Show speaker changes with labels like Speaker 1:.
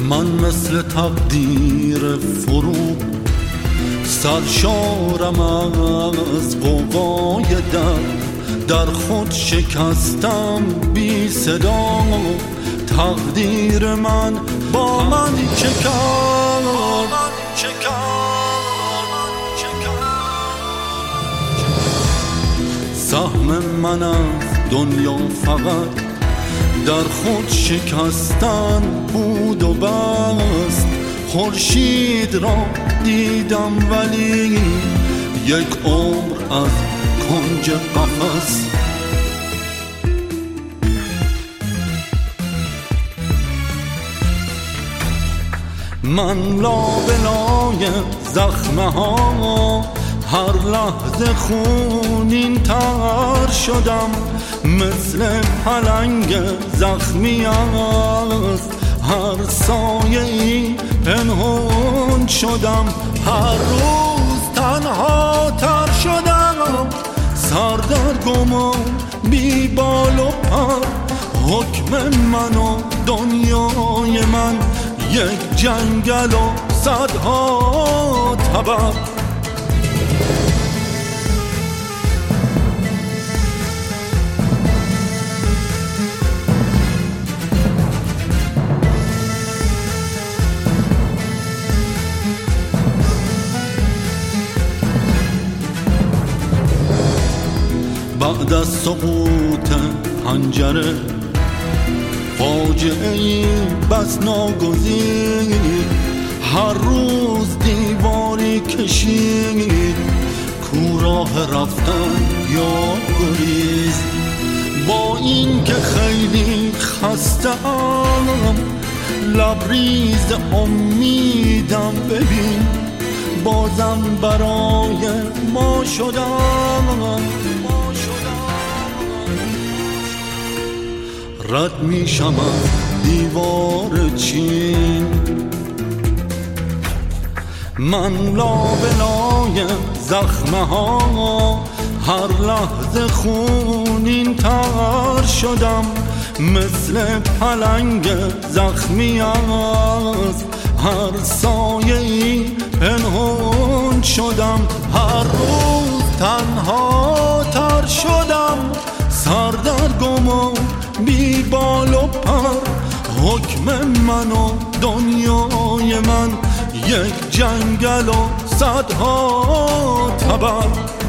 Speaker 1: من مثل تقدیر فرو سرشارم از قوقای در خود شکستم بی صدا. تقدیر من با من چه کرد؟ سهم من از دنیا فقط در خود شکستن بود و بس. خورشید را دیدم ولی یک عمر از کنج قفس. من لابلای زخمه ها هر لحظه خونین تر شدم. مثل پلنگ زخمی است هر سایه ای پنهان شدم. هر روز تنها تر شدم، سردرگم و بی بال و پر. حکم من و دنیای من یک جنگل و صدها تبر. بعد از سقوط پنجره فاجعه‌ای بس ناگزیر، هر روز دیواری کشید کو راه رفتن یا گریز. با این که خیلی خسته‌ام لبریز امیدم ببین، بازم برای ما شدم. رد میشم از دیوار چین، من لابلای زخمه ها هر لحظه خونین تر شدم. مثل پلنگ زخمی است هر سایه ای پنهان شدم. هر روز تنها تر شدم، سردرگم و بی بال و پر. حکم من و دنیای من یک جنگل و صدها تبر.